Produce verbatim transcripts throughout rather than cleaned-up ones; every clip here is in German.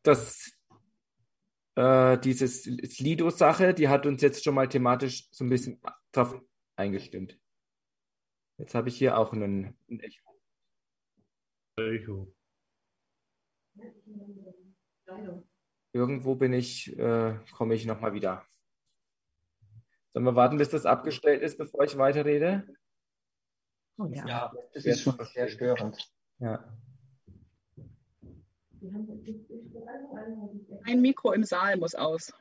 das, äh, dieses Slido-Sache, die hat uns jetzt schon mal thematisch so ein bisschen drauf eingestimmt. Jetzt habe ich hier auch einen, ein Echo. Echo. Irgendwo bin ich, äh, komme ich nochmal wieder. Sollen wir warten, bis das abgestellt ist, bevor ich weiterrede? Oh ja, Ja, das Schwer ist zu schon sehr verstehen. störend. Ja. ein Mikro im Saal muss aus.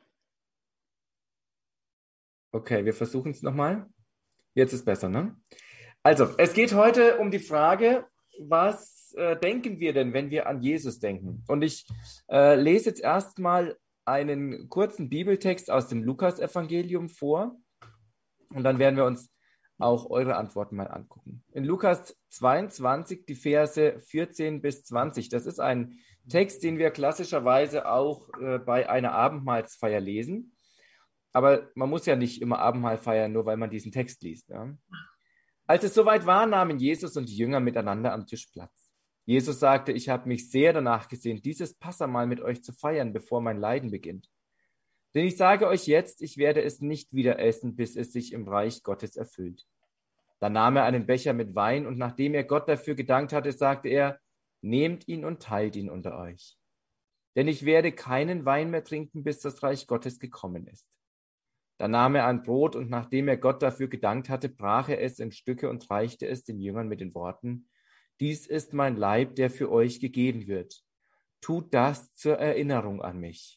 Okay, wir versuchen es nochmal. Jetzt ist besser, ne? Also, es geht heute um die Frage, was äh, denken wir denn, wenn wir an Jesus denken? Und ich äh, lese jetzt erstmal einen kurzen Bibeltext aus dem Lukas-Evangelium vor und dann werden wir uns auch eure Antworten mal angucken. In Lukas zweiundzwanzig, die Verse vierzehn bis zwanzig. Das ist ein Text, den wir klassischerweise auch äh, bei einer Abendmahlsfeier lesen. Aber man muss ja nicht immer Abendmahl feiern, nur weil man diesen Text liest. Ja? Als es soweit war, nahmen Jesus und die Jünger miteinander am Tisch Platz. Jesus sagte, ich habe mich sehr danach gesehnt, dieses Passahmahl mit euch zu feiern, bevor mein Leiden beginnt. Denn ich sage euch jetzt, ich werde es nicht wieder essen, bis es sich im Reich Gottes erfüllt. Dann nahm er einen Becher mit Wein und nachdem er Gott dafür gedankt hatte, sagte er, nehmt ihn und teilt ihn unter euch. Denn ich werde keinen Wein mehr trinken, bis das Reich Gottes gekommen ist. Dann nahm er ein Brot und nachdem er Gott dafür gedankt hatte, brach er es in Stücke und reichte es den Jüngern mit den Worten, dies ist mein Leib, der für euch gegeben wird. Tut das zur Erinnerung an mich.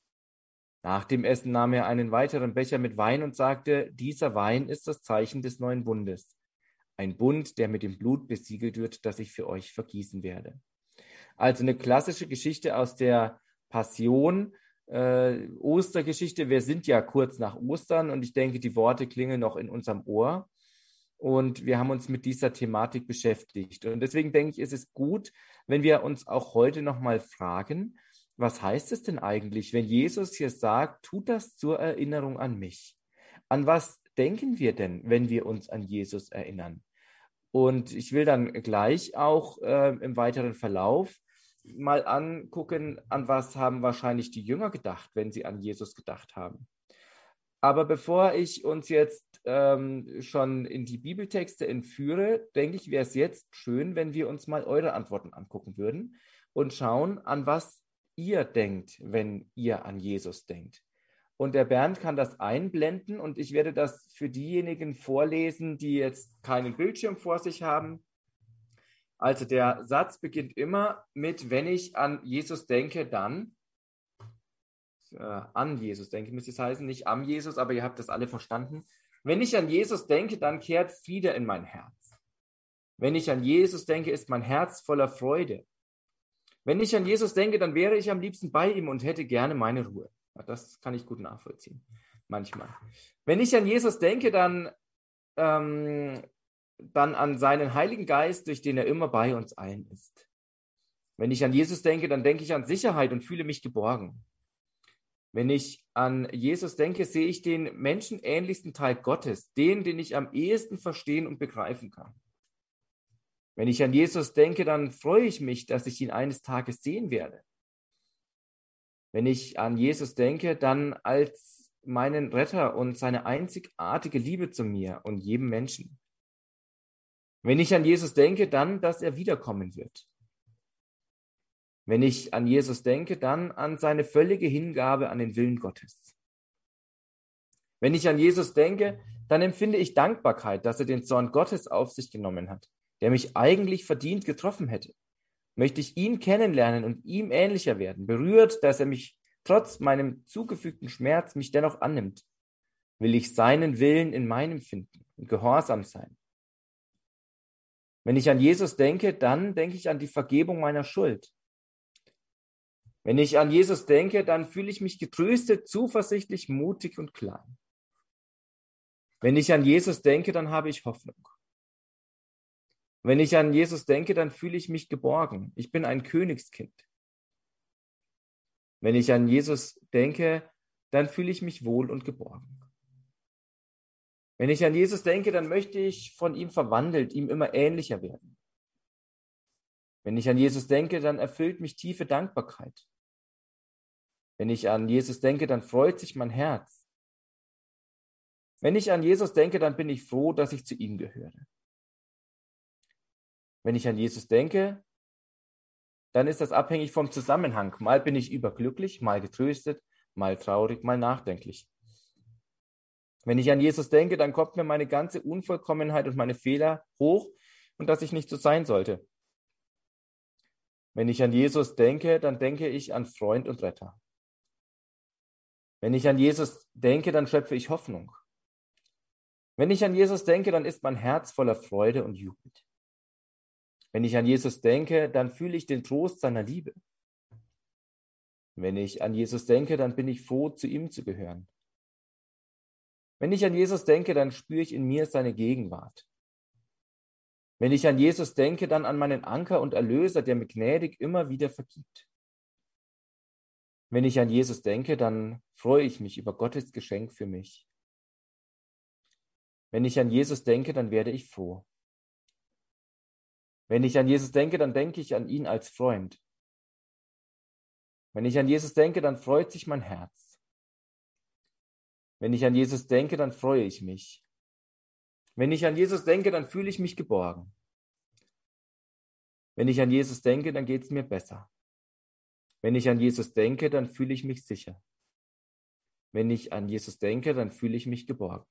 Nach dem Essen nahm er einen weiteren Becher mit Wein und sagte, dieser Wein ist das Zeichen des neuen Bundes. Ein Bund, der mit dem Blut besiegelt wird, das ich für euch vergießen werde. Also eine klassische Geschichte aus der Passion, äh, Ostergeschichte. Wir sind ja kurz nach Ostern und ich denke, die Worte klingen noch in unserem Ohr. Und wir haben uns mit dieser Thematik beschäftigt. Und deswegen denke ich, ist es gut, wenn wir uns auch heute nochmal fragen, was heißt es denn eigentlich, wenn Jesus hier sagt, tut das zur Erinnerung an mich? An was denken wir denn, wenn wir uns an Jesus erinnern? Und ich will dann gleich auch äh, im weiteren Verlauf mal angucken, an was haben wahrscheinlich die Jünger gedacht, wenn sie an Jesus gedacht haben. Aber bevor ich uns jetzt ähm, schon in die Bibeltexte entführe, denke ich, wäre es jetzt schön, wenn wir uns mal eure Antworten angucken würden und schauen, an was ihr denkt, wenn ihr an Jesus denkt. Und der Bernd kann das einblenden und ich werde das für diejenigen vorlesen, die jetzt keinen Bildschirm vor sich haben. Also der Satz beginnt immer mit, wenn ich an Jesus denke, dann, äh, an Jesus denke, müsste es heißen, nicht am Jesus, aber ihr habt das alle verstanden. Wenn ich an Jesus denke, dann kehrt Friede in mein Herz. Wenn ich an Jesus denke, ist mein Herz voller Freude. Wenn ich an Jesus denke, dann wäre ich am liebsten bei ihm und hätte gerne meine Ruhe. Ja, das kann ich gut nachvollziehen, manchmal. Wenn ich an Jesus denke, dann, ähm, dann an seinen Heiligen Geist, durch den er immer bei uns allen ist. Wenn ich an Jesus denke, dann denke ich an Sicherheit und fühle mich geborgen. Wenn ich an Jesus denke, sehe ich den menschenähnlichsten Teil Gottes, den, den ich am ehesten verstehen und begreifen kann. Wenn ich an Jesus denke, dann freue ich mich, dass ich ihn eines Tages sehen werde. Wenn ich an Jesus denke, dann als meinen Retter und seine einzigartige Liebe zu mir und jedem Menschen. Wenn ich an Jesus denke, dann, dass er wiederkommen wird. Wenn ich an Jesus denke, dann an seine völlige Hingabe an den Willen Gottes. Wenn ich an Jesus denke, dann empfinde ich Dankbarkeit, dass er den Zorn Gottes auf sich genommen hat, der mich eigentlich verdient getroffen hätte. Möchte ich ihn kennenlernen und ihm ähnlicher werden, berührt, dass er mich trotz meinem zugefügten Schmerz mich dennoch annimmt, will ich seinen Willen in meinem finden und gehorsam sein. Wenn ich an Jesus denke, dann denke ich an die Vergebung meiner Schuld. Wenn ich an Jesus denke, dann fühle ich mich getröstet, zuversichtlich, mutig und klein. Wenn ich an Jesus denke, dann habe ich Hoffnung. Wenn ich an Jesus denke, dann fühle ich mich geborgen. Ich bin ein Königskind. Wenn ich an Jesus denke, dann fühle ich mich wohl und geborgen. Wenn ich an Jesus denke, dann möchte ich von ihm verwandelt, ihm immer ähnlicher werden. Wenn ich an Jesus denke, dann erfüllt mich tiefe Dankbarkeit. Wenn ich an Jesus denke, dann freut sich mein Herz. Wenn ich an Jesus denke, dann bin ich froh, dass ich zu ihm gehöre. Wenn ich an Jesus denke, dann ist das abhängig vom Zusammenhang. Mal bin ich überglücklich, mal getröstet, mal traurig, mal nachdenklich. Wenn ich an Jesus denke, dann kommt mir meine ganze Unvollkommenheit und meine Fehler hoch und dass ich nicht so sein sollte. Wenn ich an Jesus denke, dann denke ich an Freund und Retter. Wenn ich an Jesus denke, dann schöpfe ich Hoffnung. Wenn ich an Jesus denke, dann ist mein Herz voller Freude und Jubel. Wenn ich an Jesus denke, dann fühle ich den Trost seiner Liebe. Wenn ich an Jesus denke, dann bin ich froh, zu ihm zu gehören. Wenn ich an Jesus denke, dann spüre ich in mir seine Gegenwart. Wenn ich an Jesus denke, dann an meinen Anker und Erlöser, der mir gnädig immer wieder vergibt. Wenn ich an Jesus denke, dann freue ich mich über Gottes Geschenk für mich. Wenn ich an Jesus denke, dann werde ich froh. Wenn ich an Jesus denke, dann denke ich an ihn als Freund. Wenn ich an Jesus denke, dann freut sich mein Herz. Wenn ich an Jesus denke, dann freue ich mich. Wenn ich an Jesus denke, dann fühle ich mich geborgen. Wenn ich an Jesus denke, dann geht es mir besser. Wenn ich an Jesus denke, dann fühle ich mich sicher. Wenn ich an Jesus denke, dann fühle ich mich geborgen.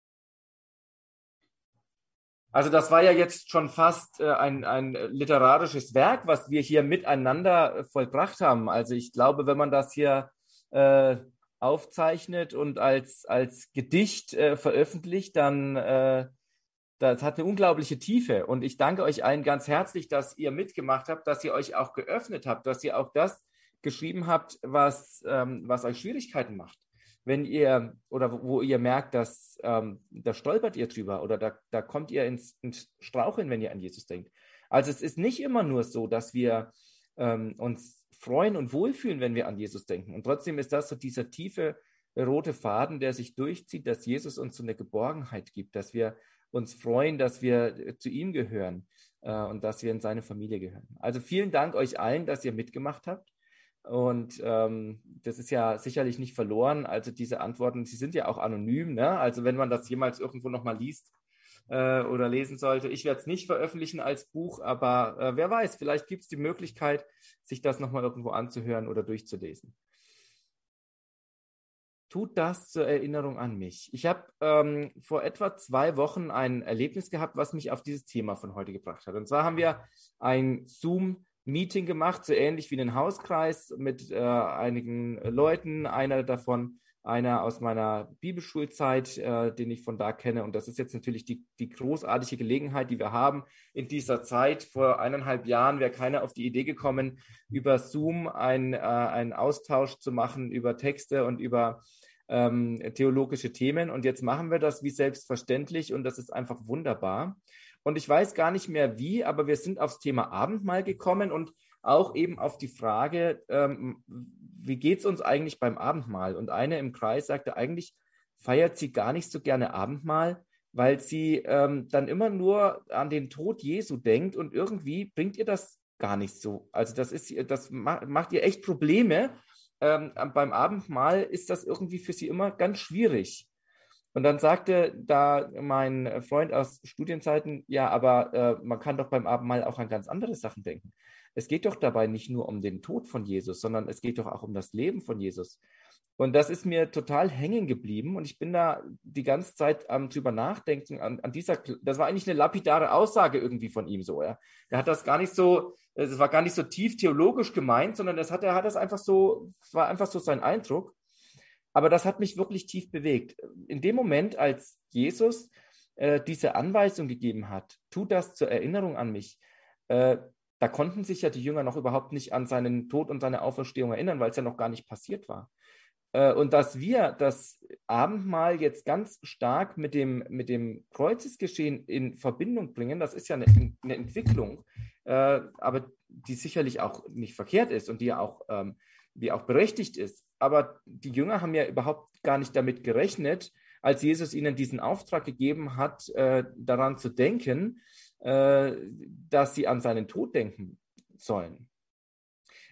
Also das war ja jetzt schon fast äh, ein, ein literarisches Werk, was wir hier miteinander äh, vollbracht haben. Also ich glaube, wenn man das hier äh, aufzeichnet und als, als Gedicht äh, veröffentlicht, dann äh, das hat eine unglaubliche Tiefe. Und ich danke euch allen ganz herzlich, dass ihr mitgemacht habt, dass ihr euch auch geöffnet habt, dass ihr auch das geschrieben habt, was, ähm, was euch Schwierigkeiten macht. Wenn ihr oder wo ihr merkt, dass ähm, da stolpert ihr drüber oder da, da kommt ihr ins, ins Straucheln, wenn ihr an Jesus denkt. Also es ist nicht immer nur so, dass wir ähm, uns freuen und wohlfühlen, wenn wir an Jesus denken. Und trotzdem ist das so dieser tiefe rote Faden, der sich durchzieht, dass Jesus uns so eine Geborgenheit gibt, dass wir uns freuen, dass wir zu ihm gehören äh, und dass wir in seine Familie gehören. Also vielen Dank euch allen, dass ihr mitgemacht habt. Und ähm, das ist ja sicherlich nicht verloren. Also diese Antworten, sie sind ja auch anonym. Ne? Also wenn man das jemals irgendwo nochmal liest äh, oder lesen sollte. Ich werde es nicht veröffentlichen als Buch, aber äh, wer weiß, vielleicht gibt es die Möglichkeit, sich das nochmal irgendwo anzuhören oder durchzulesen. Tut das zur Erinnerung an mich. Ich habe ähm, vor etwa zwei Wochen ein Erlebnis gehabt, was mich auf dieses Thema von heute gebracht hat. Und zwar haben wir ein Zoom Meeting gemacht, so ähnlich wie einen Hauskreis mit äh, einigen Leuten, einer davon, einer aus meiner Bibelschulzeit, äh, den ich von da kenne. Und das ist jetzt natürlich die, die großartige Gelegenheit, die wir haben in dieser Zeit. Vor eineinhalb Jahren wäre keiner auf die Idee gekommen, über Zoom ein, äh, einen Austausch zu machen, über Texte und über ähm, theologische Themen. Und jetzt machen wir das wie selbstverständlich und das ist einfach wunderbar. Und ich weiß gar nicht mehr wie, aber wir sind aufs Thema Abendmahl gekommen und auch eben auf die Frage, ähm, wie geht es uns eigentlich beim Abendmahl? Und eine im Kreis sagte, eigentlich feiert sie gar nicht so gerne Abendmahl, weil sie ähm, dann immer nur an den Tod Jesu denkt und irgendwie bringt ihr das gar nicht so. Also das ist, das macht, macht ihr echt Probleme. Ähm, beim Abendmahl ist das irgendwie für sie immer ganz schwierig. Und dann sagte da mein Freund aus Studienzeiten, ja, aber äh, man kann doch beim Abendmahl auch an ganz andere Sachen denken. Es geht doch dabei nicht nur um den Tod von Jesus, sondern es geht doch auch um das Leben von Jesus. Und das ist mir total hängen geblieben und ich bin da die ganze Zeit am drüber nachdenken, an, an dieser, das war eigentlich eine lapidare Aussage irgendwie von ihm so, ja. Er hat das gar nicht so, es war gar nicht so tief theologisch gemeint, sondern das hat, er hat das einfach so, es war einfach so sein Eindruck. Aber das hat mich wirklich tief bewegt. In dem Moment, als Jesus äh, diese Anweisung gegeben hat, tu das zur Erinnerung an mich, äh, da konnten sich ja die Jünger noch überhaupt nicht an seinen Tod und seine Auferstehung erinnern, weil es ja noch gar nicht passiert war. Äh, und dass wir das Abendmahl jetzt ganz stark mit dem, mit dem Kreuzesgeschehen in Verbindung bringen, das ist ja eine, eine Entwicklung, äh, aber die sicherlich auch nicht verkehrt ist und die ja auch, ähm, die auch berechtigt ist. Aber die Jünger haben ja überhaupt gar nicht damit gerechnet, als Jesus ihnen diesen Auftrag gegeben hat, äh, daran zu denken, äh, dass sie an seinen Tod denken sollen.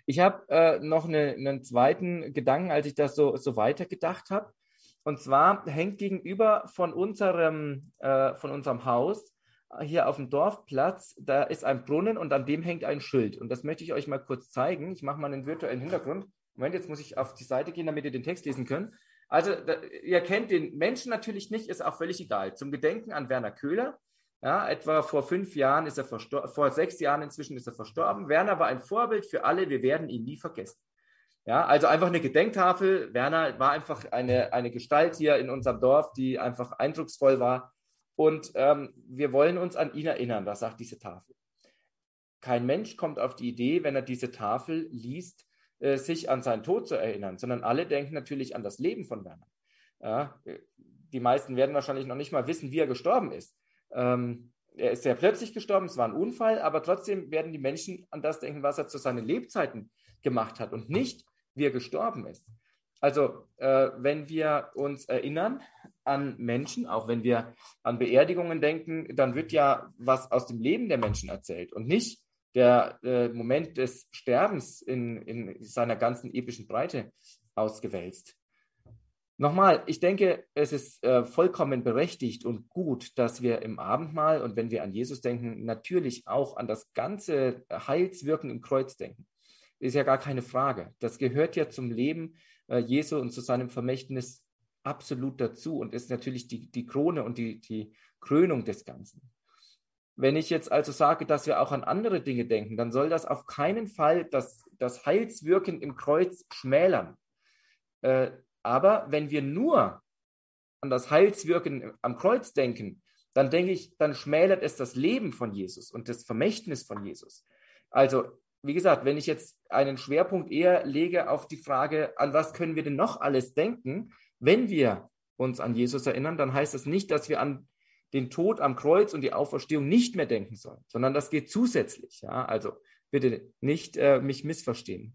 Ich habe äh, noch eine, einen zweiten Gedanken, als ich das so, so weitergedacht habe. Und zwar hängt gegenüber von unserem, äh, von unserem Haus hier auf dem Dorfplatz, da ist ein Brunnen und an dem hängt ein Schild. Und das möchte ich euch mal kurz zeigen. Ich mache mal einen virtuellen Hintergrund. Moment, jetzt muss ich auf die Seite gehen, damit ihr den Text lesen könnt. Also, da, ihr kennt den Menschen natürlich nicht, ist auch völlig egal. Zum Gedenken an Werner Köhler. Ja, etwa vor fünf Jahren ist er verstorben, vor sechs Jahren inzwischen ist er verstorben. Werner war ein Vorbild für alle, wir werden ihn nie vergessen. Ja, also einfach eine Gedenktafel. Werner war einfach eine, eine Gestalt hier in unserem Dorf, die einfach eindrucksvoll war. Und ähm, wir wollen uns an ihn erinnern, das sagt diese Tafel. Kein Mensch kommt auf die Idee, wenn er diese Tafel liest, äh, sich an seinen Tod zu erinnern, sondern alle denken natürlich an das Leben von Werner. Ja, die meisten werden wahrscheinlich noch nicht mal wissen, wie er gestorben ist. Ähm, er ist sehr plötzlich gestorben, es war ein Unfall, aber trotzdem werden die Menschen an das denken, was er zu seinen Lebzeiten gemacht hat und nicht, wie er gestorben ist. Also, äh, wenn wir uns erinnern an Menschen, auch wenn wir an Beerdigungen denken, dann wird ja was aus dem Leben der Menschen erzählt und nicht der äh, Moment des Sterbens in, in seiner ganzen epischen Breite ausgewälzt. Nochmal, ich denke, es ist äh, vollkommen berechtigt und gut, dass wir im Abendmahl und wenn wir an Jesus denken, natürlich auch an das ganze Heilswirken im Kreuz denken. Ist ja gar keine Frage. Das gehört ja zum Leben äh, Jesu und zu seinem Vermächtnis absolut dazu und ist natürlich die, die Krone und die, die Krönung des Ganzen. Wenn ich jetzt also sage, dass wir auch an andere Dinge denken, dann soll das auf keinen Fall das, das Heilswirken im Kreuz schmälern. Äh, aber wenn wir nur an das Heilswirken am Kreuz denken, dann denke ich, dann schmälert es das Leben von Jesus und das Vermächtnis von Jesus. Also, wie gesagt, wenn ich jetzt einen Schwerpunkt eher lege auf die Frage, an was können wir denn noch alles denken, wenn wir uns an Jesus erinnern, dann heißt das nicht, dass wir an den Tod am Kreuz und die Auferstehung nicht mehr denken sollen, sondern das geht zusätzlich. Ja? Also bitte nicht äh, mich missverstehen.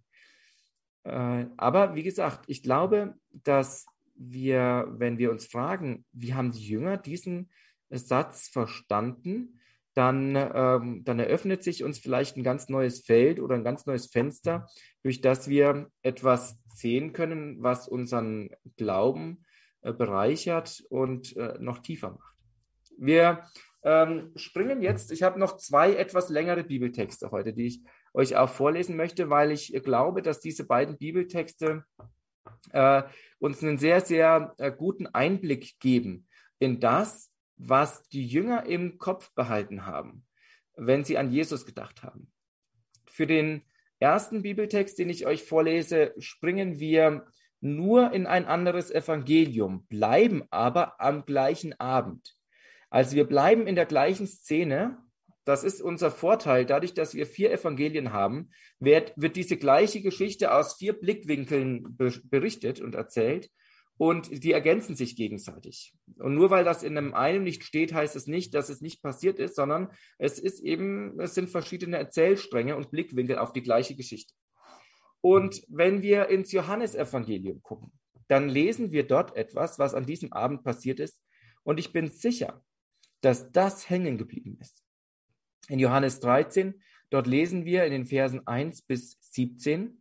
Äh, aber wie gesagt, ich glaube, dass wir, wenn wir uns fragen, wie haben die Jünger diesen Satz verstanden, dann, ähm, dann eröffnet sich uns vielleicht ein ganz neues Feld oder ein ganz neues Fenster, durch das wir etwas sehen können, was unseren Glauben äh, bereichert und äh, noch tiefer macht. Wir ähm, springen jetzt, ich habe noch zwei etwas längere Bibeltexte heute, die ich euch auch vorlesen möchte, weil ich glaube, dass diese beiden Bibeltexte äh, uns einen sehr, sehr äh, guten Einblick geben in das, was die Jünger im Kopf behalten haben, wenn sie an Jesus gedacht haben. Für den ersten Bibeltext, den ich euch vorlese, springen wir nur in ein anderes Evangelium, bleiben aber am gleichen Abend. Also wir bleiben in der gleichen Szene. Das ist unser Vorteil. Dadurch, dass wir vier Evangelien haben, wird, wird diese gleiche Geschichte aus vier Blickwinkeln be- berichtet und erzählt. Und die ergänzen sich gegenseitig. Und nur weil das in einem einen nicht steht, heißt es nicht, dass es nicht passiert ist, sondern es ist eben, es sind verschiedene Erzählstränge und Blickwinkel auf die gleiche Geschichte. Und wenn wir ins Johannesevangelium gucken, dann lesen wir dort etwas, was an diesem Abend passiert ist. Und ich bin sicher, dass das hängen geblieben ist. In Johannes dreizehn, dort lesen wir in den Versen eins bis siebzehn,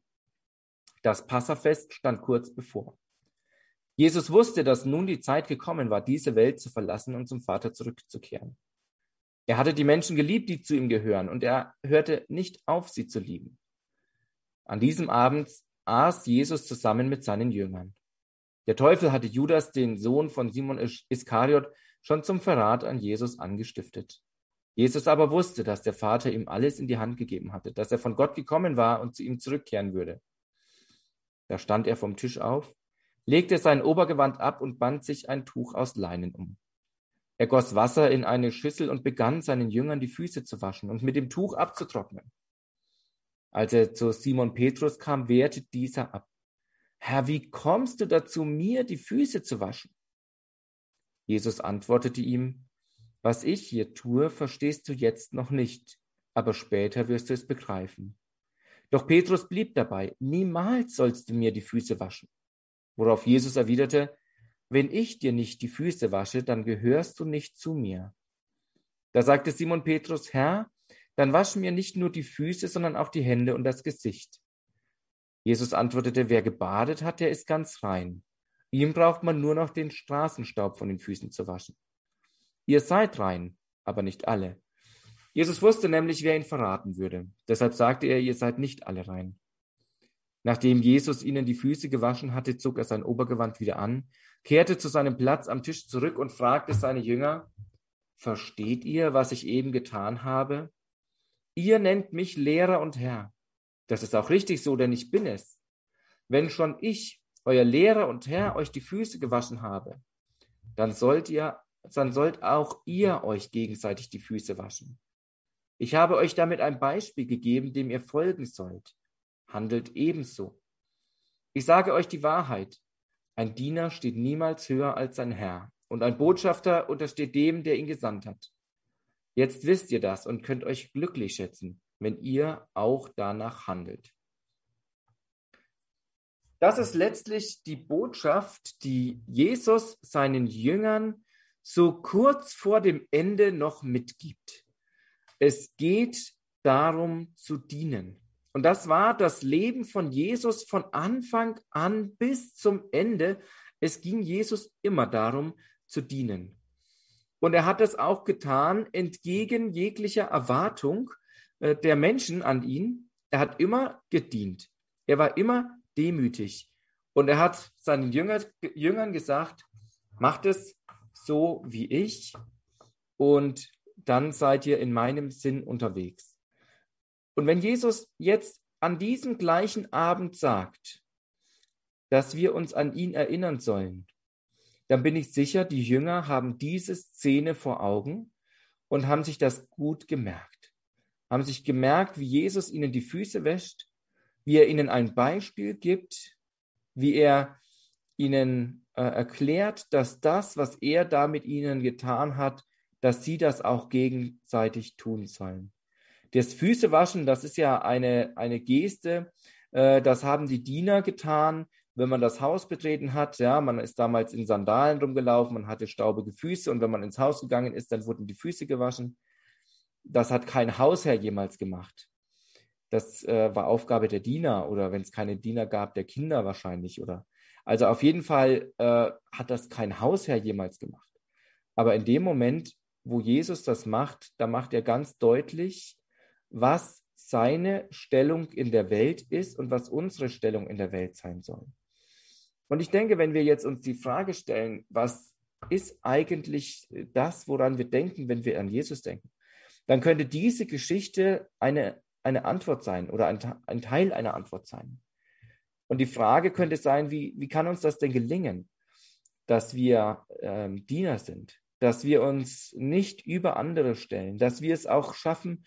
das Passafest stand kurz bevor. Jesus wusste, dass nun die Zeit gekommen war, diese Welt zu verlassen und zum Vater zurückzukehren. Er hatte die Menschen geliebt, die zu ihm gehören, und er hörte nicht auf, sie zu lieben. An diesem Abend aß Jesus zusammen mit seinen Jüngern. Der Teufel hatte Judas, den Sohn von Simon Iskariot, schon zum Verrat an Jesus angestiftet. Jesus aber wusste, dass der Vater ihm alles in die Hand gegeben hatte, dass er von Gott gekommen war und zu ihm zurückkehren würde. Da stand er vom Tisch auf, legte sein Obergewand ab und band sich ein Tuch aus Leinen um. Er goss Wasser in eine Schüssel und begann, seinen Jüngern die Füße zu waschen und mit dem Tuch abzutrocknen. Als er zu Simon Petrus kam, wehrte dieser ab. Herr, wie kommst du dazu, mir die Füße zu waschen? Jesus antwortete ihm, was ich hier tue, verstehst du jetzt noch nicht, aber später wirst du es begreifen. Doch Petrus blieb dabei, niemals sollst du mir die Füße waschen. Worauf Jesus erwiderte, wenn ich dir nicht die Füße wasche, dann gehörst du nicht zu mir. Da sagte Simon Petrus, Herr, dann wasch mir nicht nur die Füße, sondern auch die Hände und das Gesicht. Jesus antwortete, wer gebadet hat, der ist ganz rein. Ihm braucht man nur noch den Straßenstaub von den Füßen zu waschen. Ihr seid rein, aber nicht alle. Jesus wusste nämlich, wer ihn verraten würde. Deshalb sagte er, ihr seid nicht alle rein. Nachdem Jesus ihnen die Füße gewaschen hatte, zog er sein Obergewand wieder an, kehrte zu seinem Platz am Tisch zurück und fragte seine Jünger, versteht ihr, was ich eben getan habe? Ihr nennt mich Lehrer und Herr. Das ist auch richtig so, denn ich bin es. Wenn schon ich, euer Lehrer und Herr, euch die Füße gewaschen habe, dann sollt ihr, dann sollt auch ihr euch gegenseitig die Füße waschen. Ich habe euch damit ein Beispiel gegeben, dem ihr folgen sollt. Handelt ebenso. Ich sage euch die Wahrheit. Ein Diener steht niemals höher als sein Herr, und ein Botschafter untersteht dem, der ihn gesandt hat. Jetzt wisst ihr das und könnt euch glücklich schätzen, wenn ihr auch danach handelt. Das ist letztlich die Botschaft, die Jesus seinen Jüngern so kurz vor dem Ende noch mitgibt. Es geht darum zu dienen. Und das war das Leben von Jesus von Anfang an bis zum Ende. Es ging Jesus immer darum zu dienen. Und er hat es auch getan, entgegen jeglicher Erwartung äh, der Menschen an ihn. Er hat immer gedient. Er war immer demütig. Und er hat seinen Jünger, Jüngern gesagt, macht es so wie ich und dann seid ihr in meinem Sinn unterwegs. Und wenn Jesus jetzt an diesem gleichen Abend sagt, dass wir uns an ihn erinnern sollen, dann bin ich sicher, die Jünger haben diese Szene vor Augen und haben sich das gut gemerkt. Haben sich gemerkt, wie Jesus ihnen die Füße wäscht, wie er ihnen ein Beispiel gibt, wie er ihnen äh, erklärt, dass das, was er da mit ihnen getan hat, dass sie das auch gegenseitig tun sollen. Das Füßewaschen, das ist ja eine, eine Geste, äh, das haben die Diener getan, wenn man das Haus betreten hat. Ja, man ist damals in Sandalen rumgelaufen, man hatte staubige Füße und wenn man ins Haus gegangen ist, dann wurden die Füße gewaschen. Das hat kein Hausherr jemals gemacht. Das äh, war Aufgabe der Diener oder wenn es keine Diener gab, der Kinder wahrscheinlich. Oder also auf jeden Fall äh, hat das kein Hausherr jemals gemacht. Aber in dem Moment, wo Jesus das macht, da macht er ganz deutlich, was seine Stellung in der Welt ist und was unsere Stellung in der Welt sein soll. Und ich denke, wenn wir jetzt uns die Frage stellen, was ist eigentlich das, woran wir denken, wenn wir an Jesus denken, dann könnte diese Geschichte eine, eine Antwort sein oder ein, ein Teil einer Antwort sein. Und die Frage könnte sein, wie, wie kann uns das denn gelingen, dass wir ähm, Diener sind, dass wir uns nicht über andere stellen, dass wir es auch schaffen,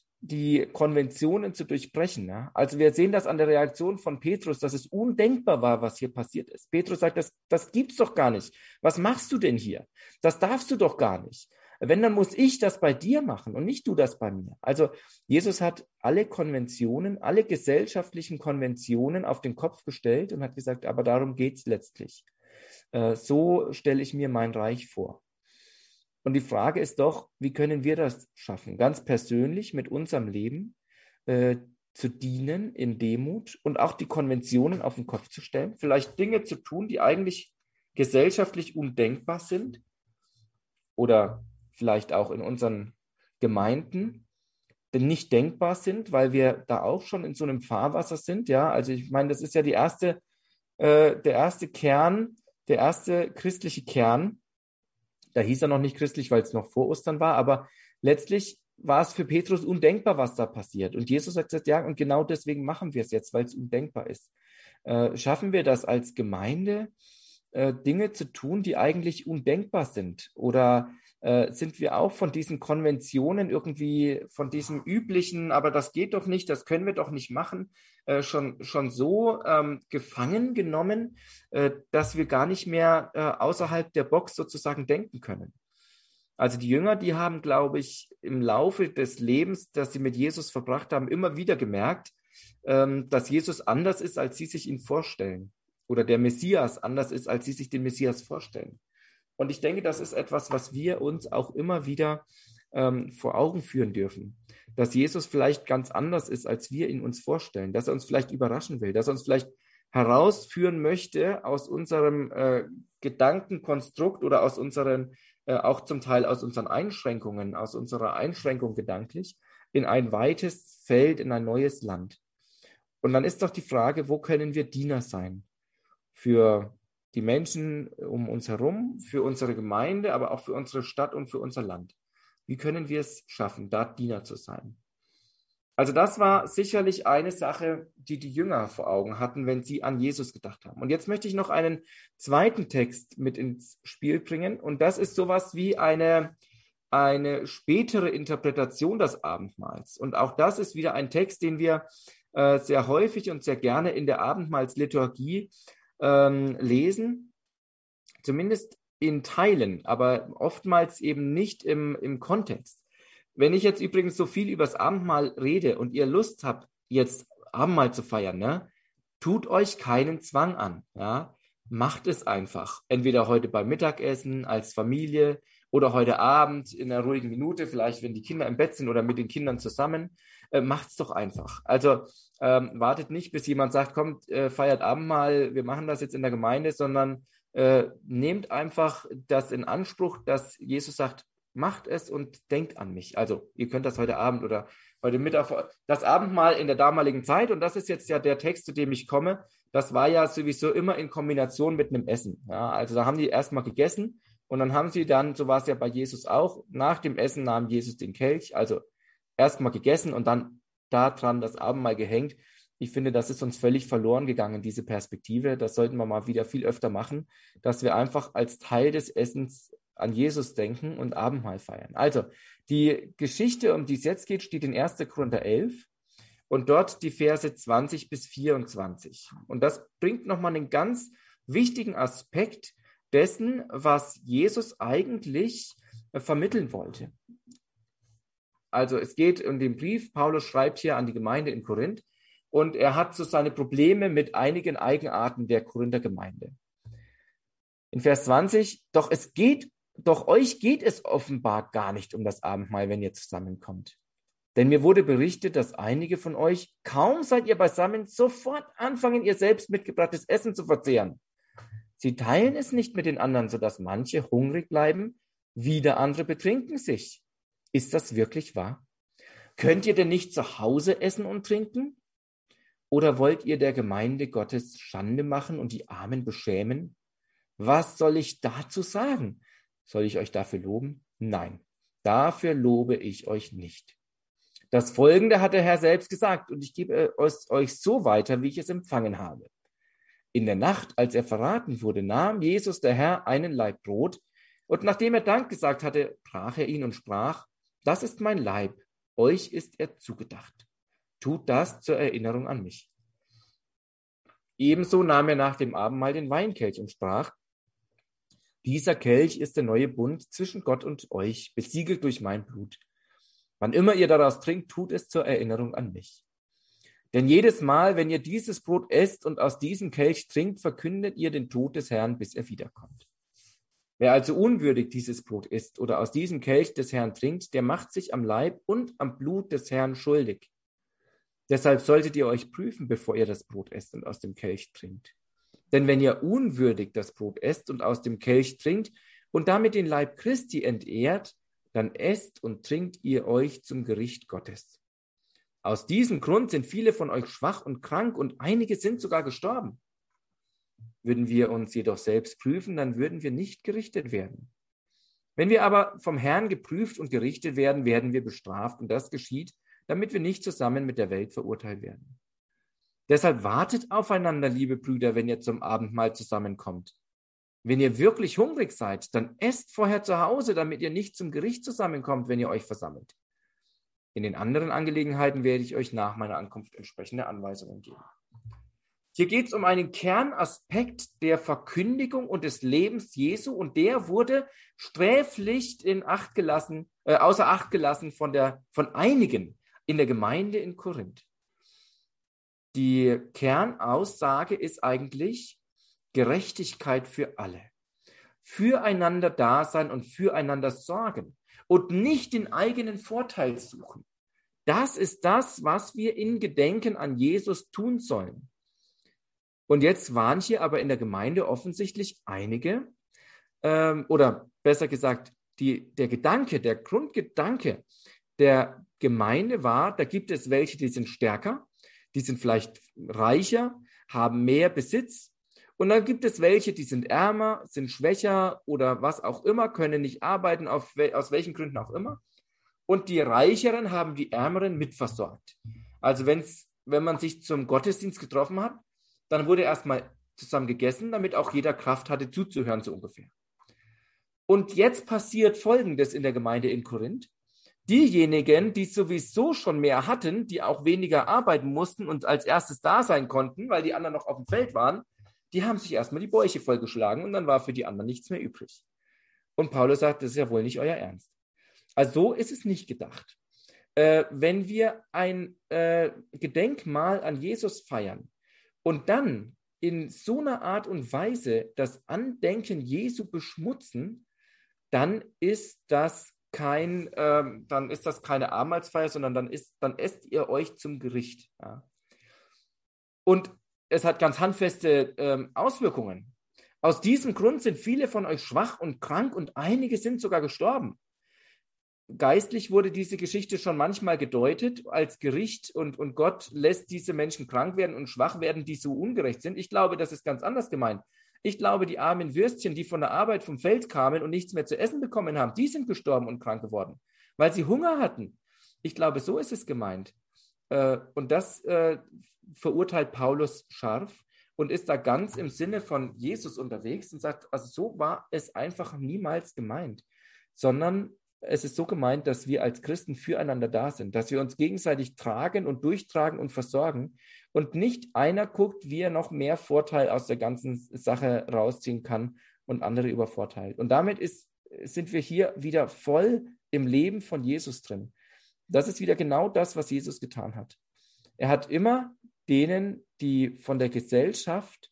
die Konventionen zu durchbrechen. Ja? Also wir sehen das an der Reaktion von Petrus, dass es undenkbar war, was hier passiert ist. Petrus sagt, das, das gibt's doch gar nicht. Was machst du denn hier? Das darfst du doch gar nicht. Wenn, dann muss ich das bei dir machen und nicht du das bei mir. Also Jesus hat alle Konventionen, alle gesellschaftlichen Konventionen auf den Kopf gestellt und hat gesagt, aber darum geht's letztlich. Äh, so stelle ich mir mein Reich vor. Und die Frage ist doch, wie können wir das schaffen? Ganz persönlich mit unserem Leben äh, zu dienen in Demut und auch die Konventionen auf den Kopf zu stellen, vielleicht Dinge zu tun, die eigentlich gesellschaftlich undenkbar sind oder vielleicht auch in unseren Gemeinden nicht denkbar sind, weil wir da auch schon in so einem Fahrwasser sind. Ja, also ich meine, das ist ja die erste, äh, der erste Kern, der erste christliche Kern. Da hieß er noch nicht christlich, weil es noch vor Ostern war, aber letztlich war es für Petrus undenkbar, was da passiert. Und Jesus hat gesagt, ja, und genau deswegen machen wir es jetzt, weil es undenkbar ist. Äh, schaffen wir das als Gemeinde, äh, Dinge zu tun, die eigentlich undenkbar sind? Oder äh, sind wir auch von diesen Konventionen irgendwie, von diesem üblichen, aber das geht doch nicht, das können wir doch nicht machen, äh, schon, schon so ähm, gefangen genommen, äh, dass wir gar nicht mehr äh, außerhalb der Box sozusagen denken können? Also die Jünger, die haben, glaube ich, im Laufe des Lebens, das sie mit Jesus verbracht haben, immer wieder gemerkt, ähm, dass Jesus anders ist, als sie sich ihn vorstellen. Oder der Messias anders ist, als sie sich den Messias vorstellen. Und ich denke, das ist etwas, was wir uns auch immer wieder ähm, vor Augen führen dürfen. dass Jesus vielleicht ganz anders ist, als wir ihn uns vorstellen, dass er uns vielleicht überraschen will, dass er uns vielleicht herausführen möchte aus unserem äh, Gedankenkonstrukt oder aus unseren, äh, auch zum Teil aus unseren Einschränkungen, aus unserer Einschränkung gedanklich, in ein weites Feld, in ein neues Land. Und dann ist doch die Frage, wo können wir Diener sein? Für die Menschen um uns herum, für unsere Gemeinde, aber auch für unsere Stadt und für unser Land. Wie können wir es schaffen, da Diener zu sein? Also das war sicherlich eine Sache, die die Jünger vor Augen hatten, wenn sie an Jesus gedacht haben. Und jetzt möchte ich noch einen zweiten Text mit ins Spiel bringen. Und das ist sowas wie eine, eine spätere Interpretation des Abendmahls. Und auch das ist wieder ein Text, den wir äh, sehr häufig und sehr gerne in der Abendmahlsliturgie ähm, lesen. Zumindest in Teilen, aber oftmals eben nicht im, im Kontext. Wenn ich jetzt übrigens so viel über das Abendmahl rede und ihr Lust habt, jetzt Abendmahl zu feiern, ne, tut euch keinen Zwang an. Ja? Macht es einfach. Entweder heute beim Mittagessen als Familie oder heute Abend in einer ruhigen Minute, vielleicht wenn die Kinder im Bett sind oder mit den Kindern zusammen. Äh, macht es doch einfach. Also ähm, wartet nicht, bis jemand sagt, kommt, äh, feiert Abendmahl, wir machen das jetzt in der Gemeinde, sondern äh, nehmt einfach das in Anspruch, dass Jesus sagt, macht es und denkt an mich. Also ihr könnt das heute Abend oder heute Mittag, das Abendmahl in der damaligen Zeit, und das ist jetzt ja der Text, zu dem ich komme, das war ja sowieso immer in Kombination mit einem Essen. Ja, also da haben die erstmal gegessen und dann haben sie dann, so war es ja bei Jesus auch, nach dem Essen nahm Jesus den Kelch, also erstmal gegessen und dann daran das Abendmahl gehängt. Ich finde, das ist uns völlig verloren gegangen, diese Perspektive. Das sollten wir mal wieder viel öfter machen, dass wir einfach als Teil des Essens an Jesus denken und Abendmahl feiern. Also, die Geschichte, um die es jetzt geht, steht in erster Korinther elf und dort die Verse zwanzig bis vierundzwanzig. Und das bringt nochmal einen ganz wichtigen Aspekt dessen, was Jesus eigentlich vermitteln wollte. Also, es geht um den Brief, Paulus schreibt hier an die Gemeinde in Korinth und er hat so seine Probleme mit einigen Eigenarten der Korinther Gemeinde. In Vers zwanzig, doch es geht Doch euch geht es offenbar gar nicht um das Abendmahl, wenn ihr zusammenkommt. Denn mir wurde berichtet, dass einige von euch, kaum seid ihr beisammen, sofort anfangen, ihr selbst mitgebrachtes Essen zu verzehren. Sie teilen es nicht mit den anderen, sodass manche hungrig bleiben, wieder andere betrinken sich. Ist das wirklich wahr? Könnt ihr denn nicht zu Hause essen und trinken? Oder wollt ihr der Gemeinde Gottes Schande machen und die Armen beschämen? Was soll ich dazu sagen? Soll ich euch dafür loben? Nein, dafür lobe ich euch nicht. Das Folgende hat der Herr selbst gesagt und ich gebe es euch so weiter, wie ich es empfangen habe. In der Nacht, als er verraten wurde, nahm Jesus, der Herr, einen Laib Brot und nachdem er Dank gesagt hatte, brach er ihn und sprach, das ist mein Leib, euch ist er zugedacht. Tut das zur Erinnerung an mich. Ebenso nahm er nach dem Abendmahl den Weinkelch und sprach, dieser Kelch ist der neue Bund zwischen Gott und euch, besiegelt durch mein Blut. Wann immer ihr daraus trinkt, tut es zur Erinnerung an mich. Denn jedes Mal, wenn ihr dieses Brot esst und aus diesem Kelch trinkt, verkündet ihr den Tod des Herrn, bis er wiederkommt. Wer also unwürdig dieses Brot isst oder aus diesem Kelch des Herrn trinkt, der macht sich am Leib und am Blut des Herrn schuldig. Deshalb solltet ihr euch prüfen, bevor ihr das Brot esst und aus dem Kelch trinkt. Denn wenn ihr unwürdig das Brot esst und aus dem Kelch trinkt und damit den Leib Christi entehrt, dann esst und trinkt ihr euch zum Gericht Gottes. Aus diesem Grund sind viele von euch schwach und krank und einige sind sogar gestorben. Würden wir uns jedoch selbst prüfen, dann würden wir nicht gerichtet werden. Wenn wir aber vom Herrn geprüft und gerichtet werden, werden wir bestraft und das geschieht, damit wir nicht zusammen mit der Welt verurteilt werden. Deshalb wartet aufeinander, liebe Brüder, wenn ihr zum Abendmahl zusammenkommt. Wenn ihr wirklich hungrig seid, dann esst vorher zu Hause, damit ihr nicht zum Gericht zusammenkommt, wenn ihr euch versammelt. In den anderen Angelegenheiten werde ich euch nach meiner Ankunft entsprechende Anweisungen geben. Hier geht es um einen Kernaspekt der Verkündigung und des Lebens Jesu und der wurde sträflich in Acht gelassen, äh, außer Acht gelassen von, der, von einigen in der Gemeinde in Korinth. Die Kernaussage ist eigentlich Gerechtigkeit für alle. Füreinander da sein und füreinander sorgen und nicht den eigenen Vorteil suchen. Das ist das, was wir in Gedenken an Jesus tun sollen. Und jetzt waren hier aber in der Gemeinde offensichtlich einige, ähm, oder besser gesagt, die, der Gedanke, der Grundgedanke der Gemeinde war, da gibt es welche, die sind stärker, die sind vielleicht reicher, haben mehr Besitz. Und dann gibt es welche, die sind ärmer, sind schwächer oder was auch immer, können nicht arbeiten, auf, aus welchen Gründen auch immer. Und die Reicheren haben die Ärmeren mitversorgt. Also wenn's, wenn man sich zum Gottesdienst getroffen hat, dann wurde erstmal zusammen gegessen, damit auch jeder Kraft hatte, zuzuhören, so ungefähr. Und jetzt passiert Folgendes in der Gemeinde in Korinth. Diejenigen, die sowieso schon mehr hatten, die auch weniger arbeiten mussten und als erstes da sein konnten, weil die anderen noch auf dem Feld waren, die haben sich erstmal die Bäuche vollgeschlagen und dann war für die anderen nichts mehr übrig. Und Paulus sagt, das ist ja wohl nicht euer Ernst. Also so ist es nicht gedacht. Äh, wenn wir ein äh, Gedenkmahl an Jesus feiern und dann in so einer Art und Weise das Andenken Jesu beschmutzen, dann ist das kein, ähm, dann ist das keine Abendmahlsfeier, sondern dann ist, dann esst ihr euch zum Gericht. Ja. Und es hat ganz handfeste ähm, Auswirkungen. Aus diesem Grund sind viele von euch schwach und krank und einige sind sogar gestorben. Geistlich wurde diese Geschichte schon manchmal gedeutet als Gericht und, und Gott lässt diese Menschen krank werden und schwach werden, die so ungerecht sind. Ich glaube, das ist ganz anders gemeint. Ich glaube, die armen Würstchen, die von der Arbeit vom Feld kamen und nichts mehr zu essen bekommen haben, die sind gestorben und krank geworden, weil sie Hunger hatten. Ich glaube, so ist es gemeint. Und das verurteilt Paulus scharf und ist da ganz im Sinne von Jesus unterwegs und sagt, also so war es einfach niemals gemeint, sondern es ist so gemeint, dass wir als Christen füreinander da sind, dass wir uns gegenseitig tragen und durchtragen und versorgen und nicht einer guckt, wie er noch mehr Vorteil aus der ganzen Sache rausziehen kann und andere übervorteilt. Und damit ist, sind wir hier wieder voll im Leben von Jesus drin. Das ist wieder genau das, was Jesus getan hat. Er hat immer denen, die von der Gesellschaft,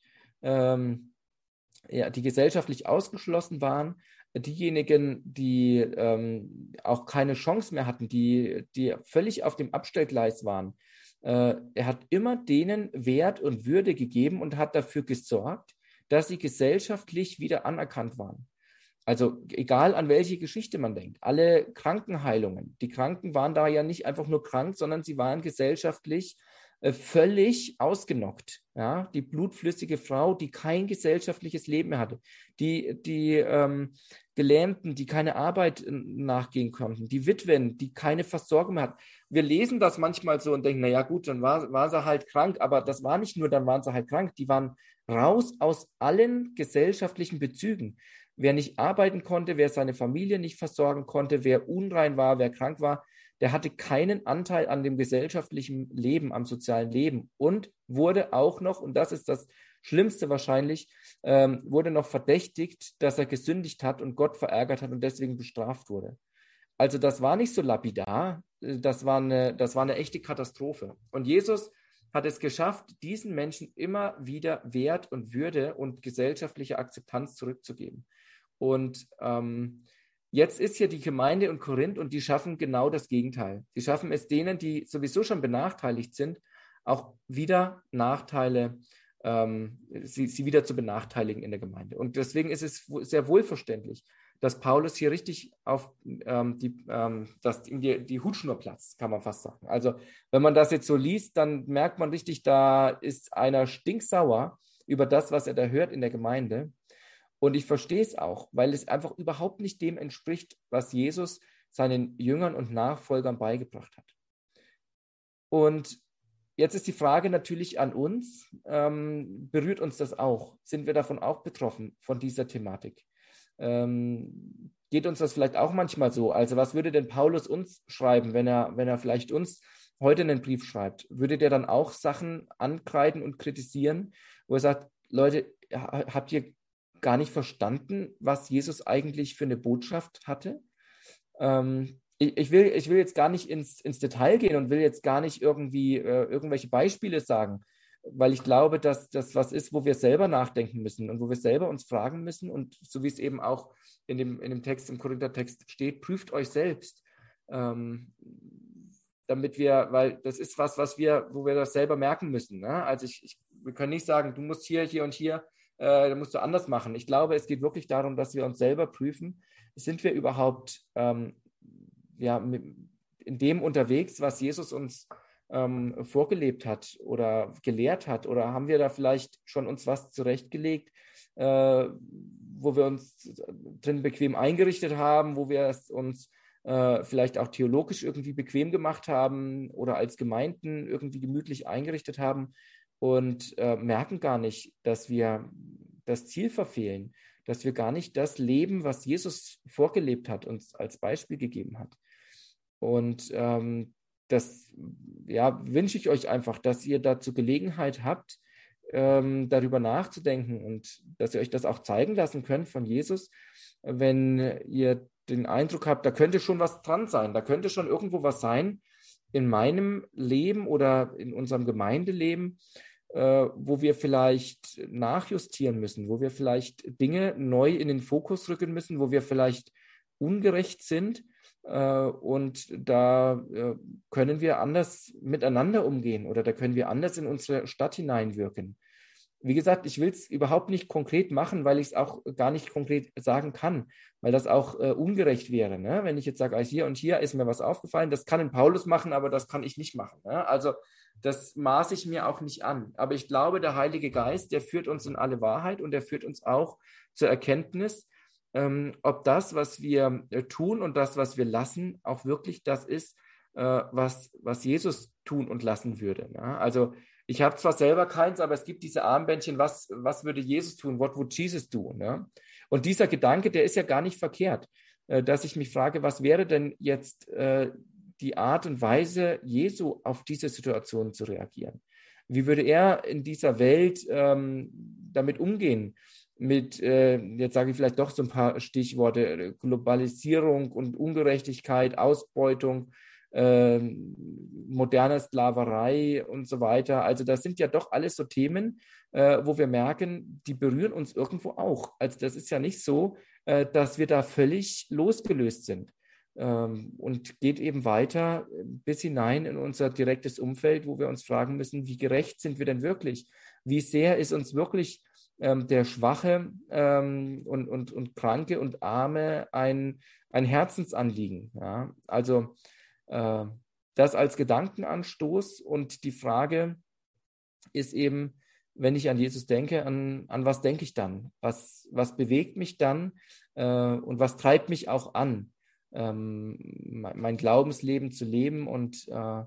ähm, ja, die gesellschaftlich ausgeschlossen waren, diejenigen, die ähm, auch keine Chance mehr hatten, die, die völlig auf dem Abstellgleis waren. Äh, er hat immer denen Wert und Würde gegeben und hat dafür gesorgt, dass sie gesellschaftlich wieder anerkannt waren. Also egal an welche Geschichte man denkt, alle Krankenheilungen, die Kranken waren da ja nicht einfach nur krank, sondern sie waren gesellschaftlich äh, völlig ausgenockt. Ja? Die blutflüssige Frau, die kein gesellschaftliches Leben mehr hatte, die, die ähm, Gelähmten, die keine Arbeit nachgehen konnten, die Witwen, die keine Versorgung mehr hatten. Wir lesen das manchmal so und denken, naja gut, dann war, war sie halt krank, aber das war nicht nur, dann waren sie halt krank, die waren raus aus allen gesellschaftlichen Bezügen. Wer nicht arbeiten konnte, wer seine Familie nicht versorgen konnte, wer unrein war, wer krank war, der hatte keinen Anteil an dem gesellschaftlichen Leben, am sozialen Leben und wurde auch noch, und das ist das Schlimmste wahrscheinlich, ähm, wurde noch verdächtigt, dass er gesündigt hat und Gott verärgert hat und deswegen bestraft wurde. Also das war nicht so lapidar, das war eine, das war eine echte Katastrophe. Und Jesus hat es geschafft, diesen Menschen immer wieder Wert und Würde und gesellschaftliche Akzeptanz zurückzugeben. Und ähm, jetzt ist hier die Gemeinde in Korinth und die schaffen genau das Gegenteil. Die schaffen es denen, die sowieso schon benachteiligt sind, auch wieder Nachteile, ähm, sie, sie wieder zu benachteiligen in der Gemeinde. Und deswegen ist es sehr wohlverständlich, dass Paulus hier richtig auf ähm, die, ähm, dass ihm die, die Hutschnur platzt, kann man fast sagen. Also wenn man das jetzt so liest, dann merkt man richtig, da ist einer stinksauer über das, was er da hört in der Gemeinde. Und ich verstehe es auch, weil es einfach überhaupt nicht dem entspricht, was Jesus seinen Jüngern und Nachfolgern beigebracht hat. Und jetzt ist die Frage natürlich an uns, ähm, berührt uns das auch? Sind wir davon auch betroffen, von dieser Thematik? Ähm, geht uns das vielleicht auch manchmal so? Also was würde denn Paulus uns schreiben, wenn er, wenn er vielleicht uns heute einen Brief schreibt? Würde der dann auch Sachen ankreiden und kritisieren, wo er sagt, Leute, habt ihr gar nicht verstanden, was Jesus eigentlich für eine Botschaft hatte? Ähm, ich, ich, will, ich will jetzt gar nicht ins, ins Detail gehen und will jetzt gar nicht irgendwie äh, irgendwelche Beispiele sagen, weil ich glaube, dass das was ist, wo wir selber nachdenken müssen und wo wir selber uns fragen müssen und so wie es eben auch in dem, in dem Text, im Korinther-Text steht, prüft euch selbst. Ähm, damit wir, weil das ist was, was wir, wo wir das selber merken müssen. Ne? Also ich, ich, wir können nicht sagen, du musst hier, hier und hier, äh, da musst du anders machen. Ich glaube, es geht wirklich darum, dass wir uns selber prüfen, sind wir überhaupt ähm, ja, mit, in dem unterwegs, was Jesus uns ähm, vorgelebt hat oder gelehrt hat, oder haben wir da vielleicht schon uns was zurechtgelegt, äh, wo wir uns drin bequem eingerichtet haben, wo wir es uns äh, vielleicht auch theologisch irgendwie bequem gemacht haben oder als Gemeinden irgendwie gemütlich eingerichtet haben und äh, merken gar nicht, dass wir das Ziel verfehlen, dass wir gar nicht das leben, was Jesus vorgelebt hat, uns als Beispiel gegeben hat. Und ähm, das ja, wünsche ich euch einfach, dass ihr dazu Gelegenheit habt, ähm, darüber nachzudenken und dass ihr euch das auch zeigen lassen könnt von Jesus, wenn ihr den Eindruck habt, da könnte schon was dran sein, da könnte schon irgendwo was sein in meinem Leben oder in unserem Gemeindeleben, äh, wo wir vielleicht nachjustieren müssen, wo wir vielleicht Dinge neu in den Fokus rücken müssen, wo wir vielleicht ungerecht sind. Uh, und da uh, können wir anders miteinander umgehen oder da können wir anders in unsere Stadt hineinwirken. Wie gesagt, ich will es überhaupt nicht konkret machen, weil ich es auch gar nicht konkret sagen kann, weil das auch uh, ungerecht wäre. Ne? Wenn ich jetzt sage, hier und hier ist mir was aufgefallen, das kann ein Paulus machen, aber das kann ich nicht machen. Ne? Also das maße ich mir auch nicht an. Aber ich glaube, der Heilige Geist, der führt uns in alle Wahrheit und der führt uns auch zur Erkenntnis, Ähm, ob das, was wir äh, tun und das, was wir lassen, auch wirklich das ist, äh, was, was Jesus tun und lassen würde. Ne? Also ich habe zwar selber keins, aber es gibt diese Armbändchen, was, was würde Jesus tun? What would Jesus do? Ne? Und dieser Gedanke, der ist ja gar nicht verkehrt, äh, dass ich mich frage, was wäre denn jetzt äh, die Art und Weise, Jesu auf diese Situation zu reagieren? Wie würde er in dieser Welt ähm, damit umgehen? Mit, äh, jetzt sage ich vielleicht doch so ein paar Stichworte, Globalisierung und Ungerechtigkeit, Ausbeutung, äh, moderne Sklaverei und so weiter. Also das sind ja doch alles so Themen, äh, wo wir merken, die berühren uns irgendwo auch. Also das ist ja nicht so, äh, dass wir da völlig losgelöst sind. Ähm, und geht eben weiter bis hinein in unser direktes Umfeld, wo wir uns fragen müssen, wie gerecht sind wir denn wirklich? Wie sehr ist uns wirklich Ähm, der Schwache ähm, und, und, und Kranke und Arme ein, ein Herzensanliegen. Ja? Also äh, das als Gedankenanstoß, und die Frage ist eben, wenn ich an Jesus denke, an, an was denke ich dann? Was, was bewegt mich dann äh, und was treibt mich auch an, ähm, mein, mein Glaubensleben zu leben und äh,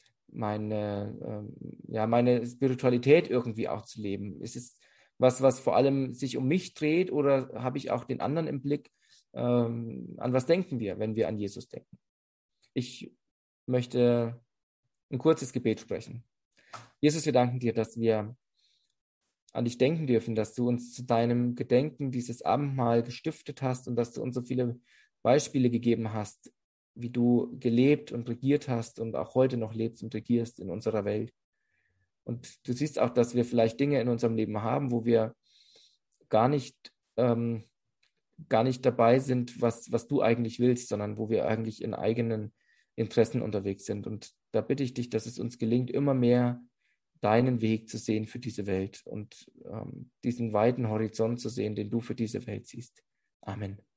meine, äh, ja, meine Spiritualität irgendwie auch zu leben? Ist es was, was vor allem sich um mich dreht, oder habe ich auch den anderen im Blick? Ähm, an was denken wir, wenn wir an Jesus denken? Ich möchte ein kurzes Gebet sprechen. Jesus, wir danken dir, dass wir an dich denken dürfen, dass du uns zu deinem Gedenken dieses Abendmahl gestiftet hast und dass du uns so viele Beispiele gegeben hast, wie du gelebt und regiert hast und auch heute noch lebst und regierst in unserer Welt. Und du siehst auch, dass wir vielleicht Dinge in unserem Leben haben, wo wir gar nicht, ähm, gar nicht dabei sind, was, was du eigentlich willst, sondern wo wir eigentlich in eigenen Interessen unterwegs sind. Und da bitte ich dich, dass es uns gelingt, immer mehr deinen Weg zu sehen für diese Welt und ähm, diesen weiten Horizont zu sehen, den du für diese Welt siehst. Amen.